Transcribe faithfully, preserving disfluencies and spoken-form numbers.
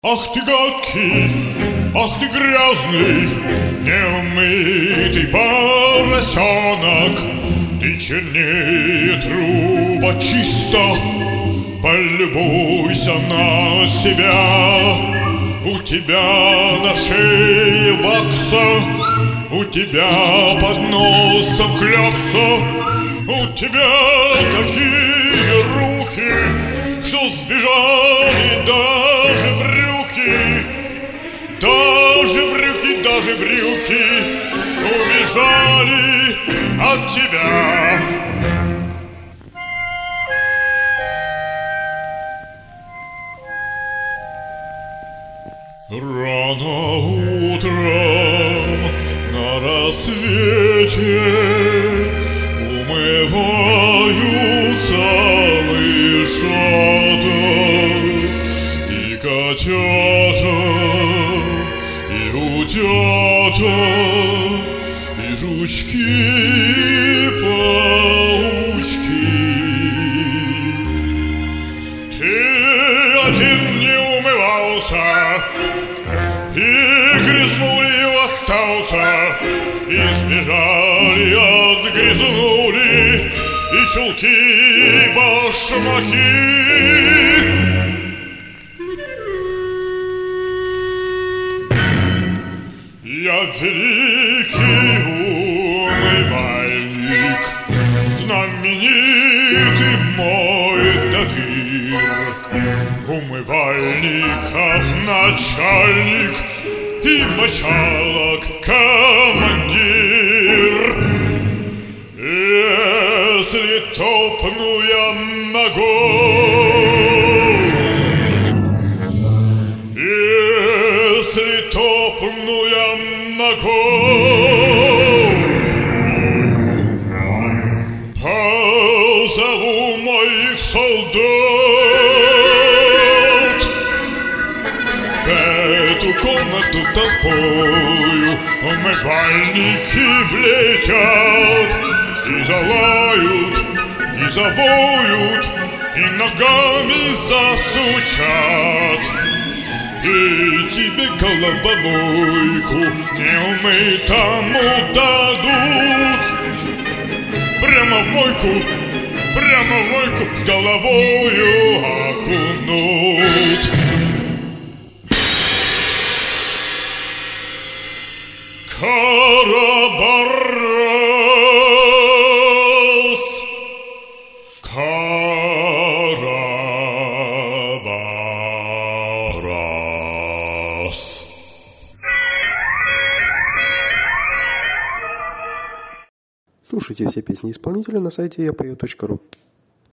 Ах ты гадкий, ах ты грязный, неумытый поросенок, ты чернее труба чисто, полюбуйся на себя. У тебя на шее вакса, у тебя под носом клякса, у тебя такие руки, что сбежали даже брюки, даже брюки, даже брюки убежали от тебя. Рано утром на рассвете умываются мышата и котята, и утята, и жучки, и паучки. Ты один не умывался, и грязнули остался, и сбежали, отгрязнули и чулки, и башмаки. Я великий умывальник, знаменитый мой Дадыр, умывальников начальник и мочалок командир. Если топну я ногой, если топну я ногой, позову моих солдат, в эту комнату толпою умывальники влетят и залают, и завоют, и ногами застучат. И тебе головомойку неумытому дадут. Прямо в мойку, прямо в мойку с головою окунут. Карабарас, Карабарас. Слушайте все песни исполнителя на сайте я пою точка ру.